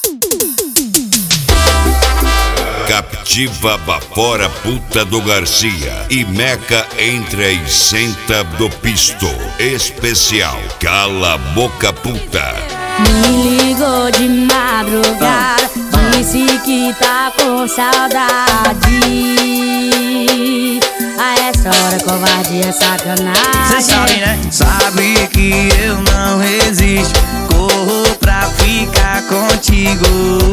Captiva Bafora Puta do Garcia e Meca entra e senta do pisto. Especial Cala a Boca Puta. Me ligou de madrugada, disse que tá com saudade. A essa hora covardia é sacanagem. Cê sabe, né? Sabe que eu não resisto, corro pra ficar contigo.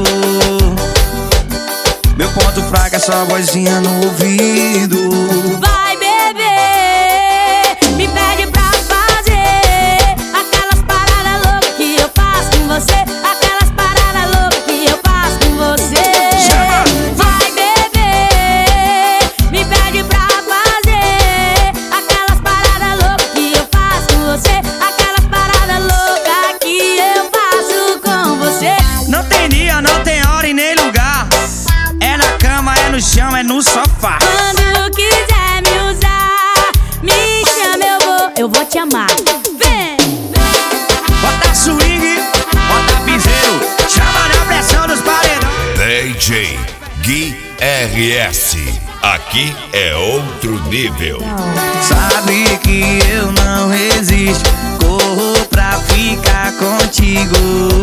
Meu ponto fraco é só vozinha no ouvido. Vai beber, me pede pra fazer aquelas paradas loucas que eu faço com você. Aquelas paradas loucas que eu faço com você. Chama! Vai beber, me pede pra fazer aquelas paradas loucas que eu faço com você. Aquelas paradas loucas que eu faço com você. Não tem dia, não tem hora e nem lugar. É na cama, é no chão, é no sofá. Quando quiser me usar, me chama, eu vou te amar. Vem! Bota swing, bota piseiro, chama na pressão dos paredões. DJ Gui RS. Aqui é outro nível. Sabe que eu não resisto, corro pra ficar contigo.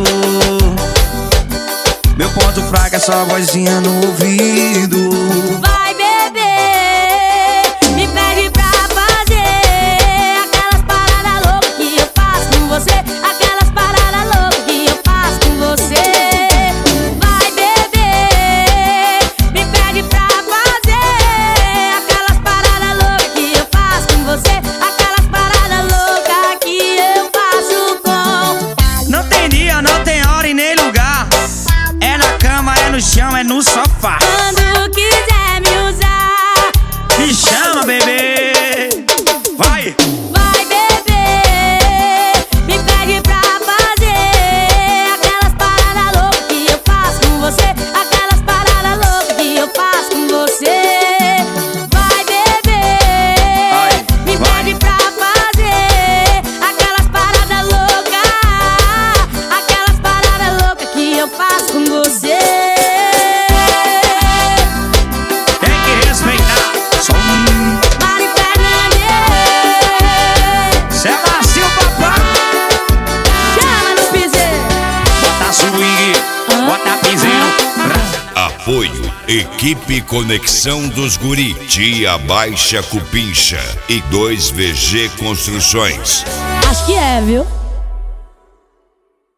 Meu ponto fraco é só vozinha no ouvido. Vai beber, me pede pra fazer aquelas paradas loucas que eu faço com você. Aquelas paradas loucas que eu faço com você. Vai beber, me pede pra fazer aquelas paradas loucas que eu faço com você. Aquelas paradas loucas que eu faço com. Não tem dia, não tem hora e nem lugar. É na cama, é no chão, é no sofá. Quando quiser me usar, Me chama, bebê. Vai! vai beber, me pede pra fazer aquelas paradas loucas que eu faço com você. Aquelas paradas loucas que eu faço com você. Vai beber, me pede pra fazer aquelas paradas loucas. Aquelas paradas loucas que eu faço com você. Tem que respeitar. Som. Mari Fernandes, Cê é macio, papai. chama no piseiro. Bota swing, bota piseiro. Apoio Equipe Conexão dos Guri, Tia Baixa Cupincha e 2VG Construções. Acho que é, viu?